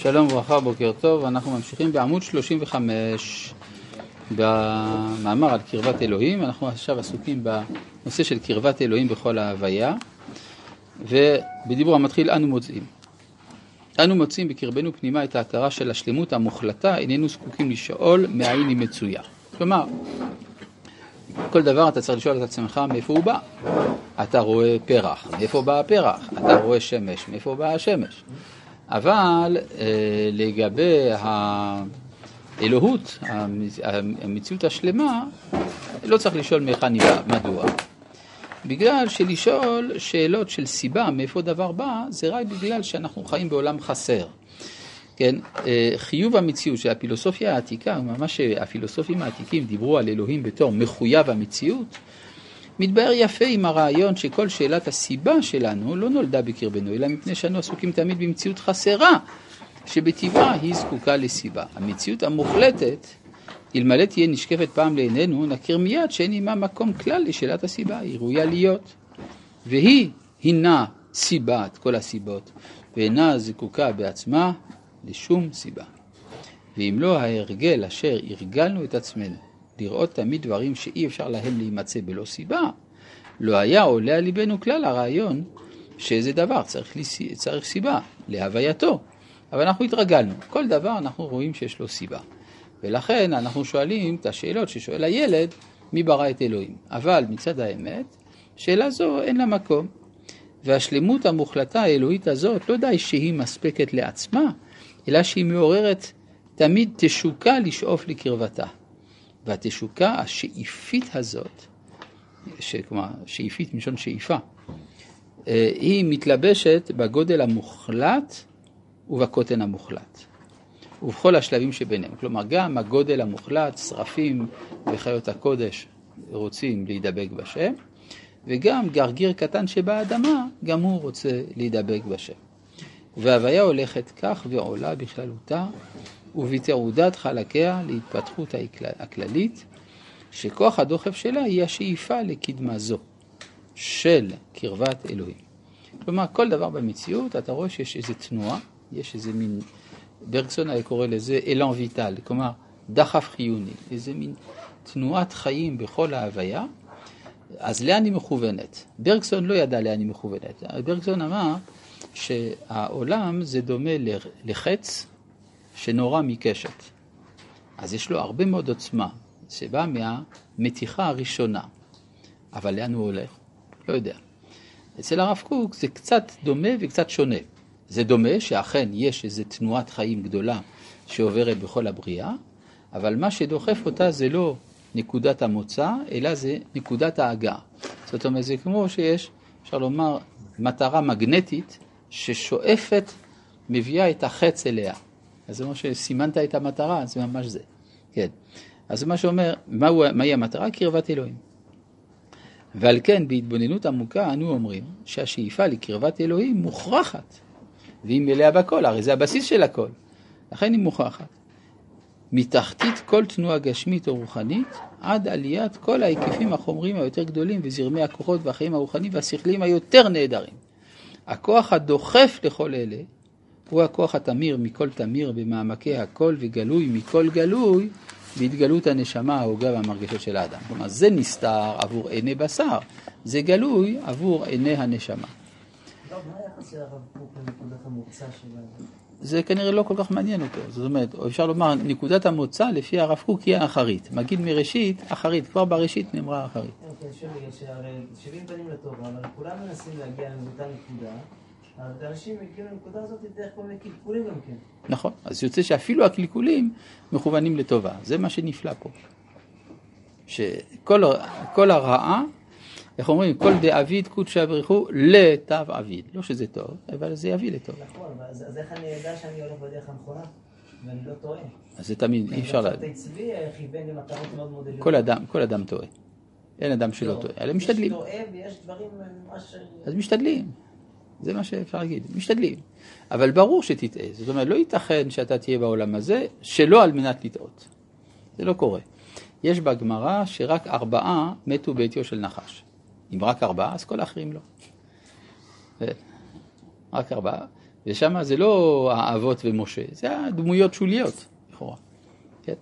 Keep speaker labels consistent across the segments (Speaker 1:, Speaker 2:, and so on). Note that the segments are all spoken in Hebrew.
Speaker 1: שלום וברכה, בוקר טוב. אנחנו ממשיכים בעמוד 35 במאמר על קרבת אלוהים. אנחנו עכשיו עסוקים בנושא של קרבת אלוהים בכל ההוויה, ובדיבור המתחיל אנו מוצאים בקרבנו פנימה את ההכרה של השלמות המוחלטה, איננו זקוקים לשאול מאין היא מצויה. כלומר, כל דבר אתה צריך לשאול את עצמך מאיפה הוא בא. אתה רואה פרח, מאיפה בא הפרח? אתה רואה שמש, מאיפה בא השמש? אבל לגבי האלוהות, המציאות השלמה, לא צריך לשאול מהיכן היא באה, מדוע. בגלל שלשאול שאלות של סיבה מאיפה דבר בא, זה רק בגלל שאנחנו חיים בעולם חסר. כן, חיוב המציאות של הפילוסופיה העתיקה, ממש הפילוסופים העתיקים דיברו על אלוהים בתור מחויב המציאות, מתבאר יפה עם הרעיון שכל שאלת הסיבה שלנו לא נולדה בקרבנו, אלא מפני שאנו עסוקים תמיד במציאות חסרה, שבטבעה היא זקוקה לסיבה. המציאות המוחלטת, אלמלא תהיה נשקפת פעם לעינינו, נכיר מיד שאין עימה מקום כלל לשאלת הסיבה, היא ראויה להיות. והיא הינה סיבת כל הסיבות, ואינה זקוקה בעצמה לשום סיבה. ואם לא ההרגל אשר הרגלנו את עצמנו, לראות תמיד דברים שאי אפשר להם להימצא בלא סיבה, לא היה עולה על ליבנו כלל הרעיון שאיזה דבר צריך סיבה להווייתו. אבל אנחנו התרגלנו, כל דבר אנחנו רואים שיש לו סיבה. ולכן אנחנו שואלים את השאלות ששואל הילד, מי ברא את אלוהים? אבל מצד האמת, שאלה זו אין לה מקום. והשלמות המוחלטה האלוהית הזאת לא די שהיא מספקת לעצמה, אלא שהיא מעוררת תמיד תשוקה לשאוף לקרבתה. והתשוקה השאיפית הזאת, כלומר שאיפית משון שאיפה, היא מתלבשת בגודל המוחלט ובקוטן המוחלט. ובכל השלבים שביניהם. כלומר, גם הגודל המוחלט, שרפים וחיות הקודש רוצים להידבק בשם, וגם גרגיר קטן שבאדמה, גם הוא רוצה להידבק בשם. וההוויה הולכת כך ועולה בכללותה, ובתעודת חלקיה להתפתחות הכללית, שכוח הדוחף שלה היא השאיפה לקדמה זו, של קרבת אלוהים. כלומר, כל דבר במציאות, אתה רואה שיש איזו תנועה, יש איזה מין, ברגסון היה קורא לזה אלן ויטל, כלומר דחף חיוני, איזה מין תנועת חיים בכל ההוויה. אז לאן היא מכוונת? ברגסון לא ידע לאן היא מכוונת. ברגסון אמר שהעולם זה דומה לחץ שנורא מקשת. אז יש לו הרבה מאוד עוצמה, שבא מהמתיחה הראשונה. אבל לאן הוא הולך? לא יודע. אצל הרב קוק זה קצת דומה וקצת שונה. זה דומה שאכן יש איזו תנועת חיים גדולה שעוברת בכל הבריאה, אבל מה שדוחף אותה זה לא נקודת המוצא, אלא זה נקודת ההגעה. זאת אומרת, זה כמו שיש, אפשר לומר, מטרה מגנטית ששואפת, מביאה את החץ אליה. אז זה מה שסימנת את המטרה, זה ממש זה. כן. אז מה שאומר, מהי המטרה? קרבת אלוהים. ועל כן, בהתבוננות עמוקה, אנו אומרים שהשאיפה לקרבת אלוהים מוכרחת. והיא מלאה בכל, הרי זה הבסיס של הכל. לכן היא מוכרחת. מתחתית כל תנועה גשמית או רוחנית, עד עליית כל ההיקפים החומריים היותר גדולים, וזרמי הכוחות והחיים הרוחניים והשכליים היותר נהדרים. הכוח הדוחף לכל אלה, הוא הכוח התמיר מכל תמיר במעמקי הכל וגלוי מכל גלוי, בהתגלות הנשמה ההוגה והמרגשות של האדם. כלומר, זה נסתר עבור עיני בשר, זה גלוי עבור עיני הנשמה.
Speaker 2: מה היחס של הרב קוק לנקודת המוצא שלנו?
Speaker 1: זה כנראה לא כל כך מעניין אותו. זאת אומרת, אפשר לומר, נקודת המוצא לפי הרב קוק היא האחרית. מגיד מראשית, אחרית. כבר בראשית נאמרה האחרית.
Speaker 2: כן, שהרי 70 פנים לטובה, אבל כולם מנסים להגיע לאותה נקודה, אבל אנשים מגיעים לנקודה הזאת דרך כל מיני קלקולים גם כן.
Speaker 1: נכון. אז יוצא שאפילו הקלקולים מכוונים לטובה. זה מה שנפלא פה. שכל הרעה, איך אומרים, כל דאביד קודשא בריחו לטב עביד. לא שזה טוב, אבל זה יביא לטוב.
Speaker 2: נכון, אז איך אני יודע שאני הולך בדרך הנכונה ואני לא טועה?
Speaker 1: אז זה תמיד, אי אפשר לדעת.
Speaker 2: תצבי כיוון למטרות מאוד מאוד עליונות.
Speaker 1: כל אדם טועה. אין אדם שלא טועה. אבל משתדלים.
Speaker 2: יש טועה ויש דברים ממש...
Speaker 1: אז משתדלים. זה מה שאפשר להגיד. משתדלים. אבל ברור שתטעה. זאת אומרת, לא ייתכן שאתה תהיה בעולם הזה שלא על מנת לטעות. זה לא קורה. יש בגמרא שרק 4 מתו בעטיו של נחש. אם רק 4, אז כל האחרים לא. רק 4. ושם זה לא האבות ומשה, זה הדמויות שוליות, לכאורה. כן.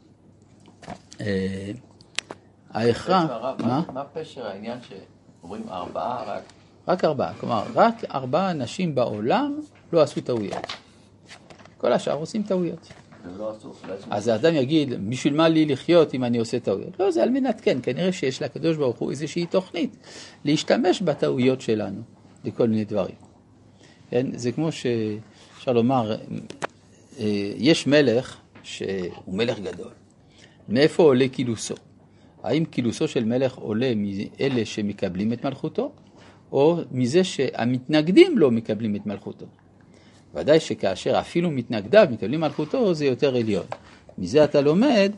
Speaker 1: ההכרח...
Speaker 3: מה פשר העניין שאומרים 4 רק?
Speaker 1: רק 4, כלומר, רק 4 אנשים בעולם לא עשו טעויות. כל השאר עושים טעויות. אז האדם יגיד, בשביל מה לי לחיות אם אני עושה טעויות? לא, זה על מנת כן, כנראה שיש לקדוש ברוך הוא איזושהי תוכנית להשתמש בטעויות שלנו לכל מיני דברים. כן? זה כמו שאפשר לומר, יש מלך שהוא מלך גדול. מאיפה עולה קילוסו? האם קילוסו של מלך עולה מאלה שמקבלים את מלכותו, או מזה שהמתנגדים לא מקבלים את מלכותו? ודאי שכאשר אפילו מתנגדיו מקבלים מלכותו, זה יותר עליון. מזה אתה לומד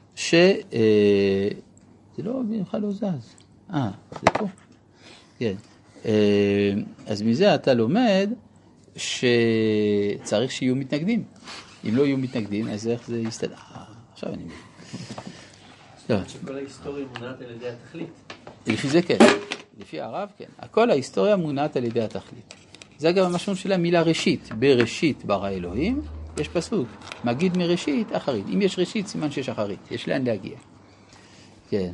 Speaker 1: זה לא, בכלל לא זז. זה פה. כן. אז מזה אתה לומד שצריך שיהיו מתנגדים. אם לא יהיו מתנגדים, אז איך זה יסתדר? עכשיו אני מבין.
Speaker 2: שכל ההיסטוריה מונעת על ידי התכלית.
Speaker 1: לפי זה כן. לפי הרב כן. כל ההיסטוריה מונעת על ידי התכלית. זה גם המשמעות של המילה ראשית. בראשית ברא אלוהים, יש פסוק. מגיד מראשית, אחרית. אם יש ראשית, סימן שיש אחרית. יש לאן להגיע. כן.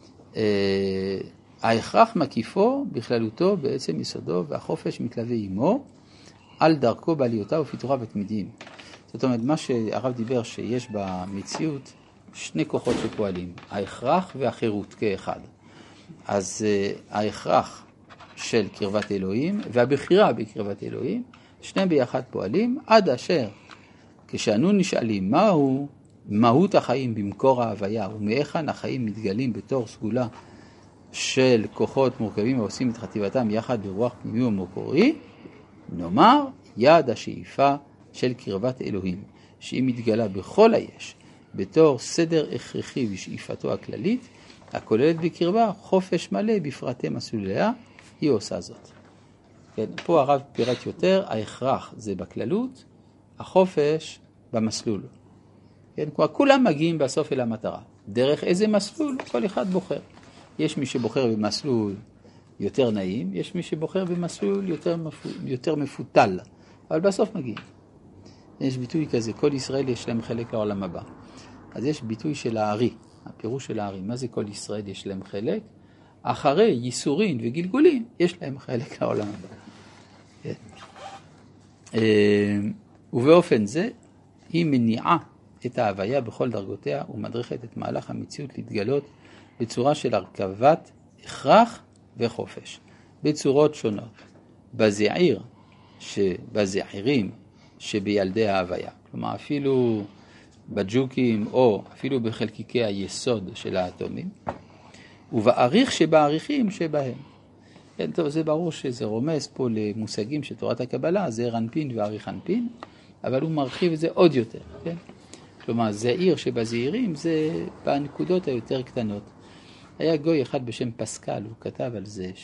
Speaker 1: ההכרח מקיפו בכללותו בעצם יסודו, והחופש מתלווה עמו על דרכו בעליותיו ופיתוריו התמידיים. זאת אומרת, מה שהרב דיבר שיש במציאות 2 כוחות שפועלים, ההכרח והחירות כאחד. אז ההכרח של קרבת אלוהים והבחירה בקרבת אלוהים, שניהם ביחד פועלים, עד אשר כשאנו נשאלים מהו מהות החיים במקור ההוויה ומאיכן החיים מתגלים בתור סגולה של כוחות מורכבים העושים את חטיבתם יחד ברוח פנימי ומקורי, נאמר יד השאיפה של קרבת אלוהים, שהיא מתגלה בכל היש, בתור סדר הכרחי ושאיפתו הכללית, הכוללת בקרבה חופש מלא בפרטי מסלוליה, היא עושה זאת. כן, פה הרב פירט יותר, ההכרח זה בכללות, החופש במסלול. כן, כולם מגיעים בסוף אל המטרה. דרך איזה מסלול? כל אחד בוחר. יש מי שבוחר במסלול יותר נעים, יש מי שבוחר במסלול יותר מפותל, אבל בסוף מגיעים. יש ביטוי כזה, כל ישראל יש להם חלק לעולם הבא. אז יש ביטוי של הארי, הפירוש של הארי. מה זה כל ישראל יש להם חלק? אחרי ייסורים וגלגולים, יש להם חלק לעולם הבא. כן. ובאופן זה, היא מניעה את ההוויה בכל דרגותיה ומדריכת את מהלך המציאות להתגלות בצורה של הרכבת הכרח וחופש, בצורות שונות, בזעירים שבילדי ההוויה. כלומר, אפילו בג'וקים או אפילו בחלקיקי היסוד של האטומים, ובעריך שבעריכים שבהם. כן, טוב, זה ברור שזה רומז פה למושגים של תורת הקבלה, זה רנפין ועריך אנפין, אבל הוא מרחיב את זה עוד יותר, כן? כלומר, זעיר שבזעירים זה בנקודות היותר קטנות. היה גוי אחד בשם פסקל, הוא כתב על זה,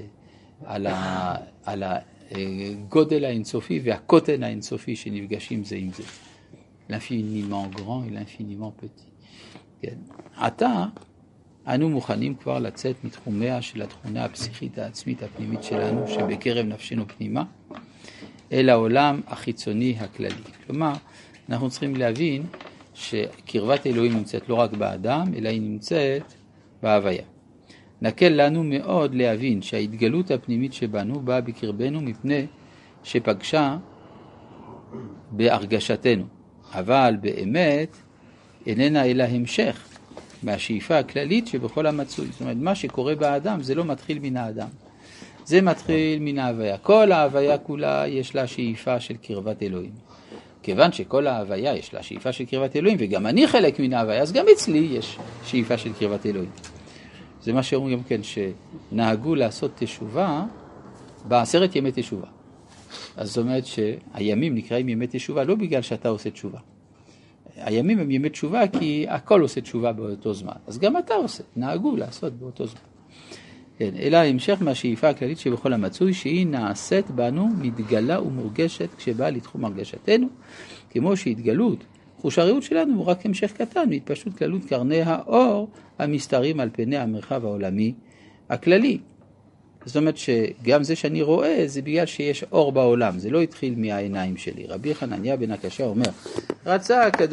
Speaker 1: על הגודל האינסופי והקוטן האינסופי שנפגשים זה עם זה. l'infiniment grand et l'infiniment petit. כן. עתה, אנו מוכנים כבר לצאת מתחומיה של התכונה הפסיכית העצמית הפנימית שלנו, שבקרב נפשנו פנימה, אל העולם החיצוני הכללי. כלומר, אנחנו צריכים להבין שקרבת אלוהים נמצאת לא רק באדם, אלא היא נמצאת בהוויה. נקל לנו מאוד להבין שההתגלות הפנימית שבנו באה בקרבנו מפני שפגשה בהרגשתנו, אבל באמת איננה אלא המשך מהשאיפה הכללית שבכל המצוי. זאת אומרת, מה שקורה באדם זה לא מתחיל מן האדם, זה מתחיל מן ההוויה. כל ההוויה כולה יש לה שאיפה של קרבת אלוהים. כיוון שכל ההוויה יש לה שאיפה של קרבת אלוהים, וגם אני חלק מן ההוויה, אז גם אצלי יש שאיפה של קרבת אלוהים. זה מה שאומרים גם כן, שנהגו לעשות תשובה ב10 ימי תשובה. אז זאת אומרת שהימים נקראים ימי תשובה לא בגלל שאתה עושה תשובה. הימים הם ימי תשובה כי הכל עושה תשובה באותו זמן. אז גם אתה עושה, נהגו לעשות באותו זמן. כן, אלא המשך מהשאיפה הכללית שבכל המצוי, שהיא נעשית בנו מתגלה ומורגשת כשבאה לתחום הרגשתנו, כמו שהתגלות חוש הראות שלנו הוא רק המשך קטן מהתפשטות כללות קרני האור המסתרים על פני המרחב העולמי הכללי. זאת אומרת שגם זה שאני רואה זה בגלל שיש אור בעולם, זה לא התחיל מהעיניים שלי. רבי חנניה בן הקשה אומר, רצה הקדוש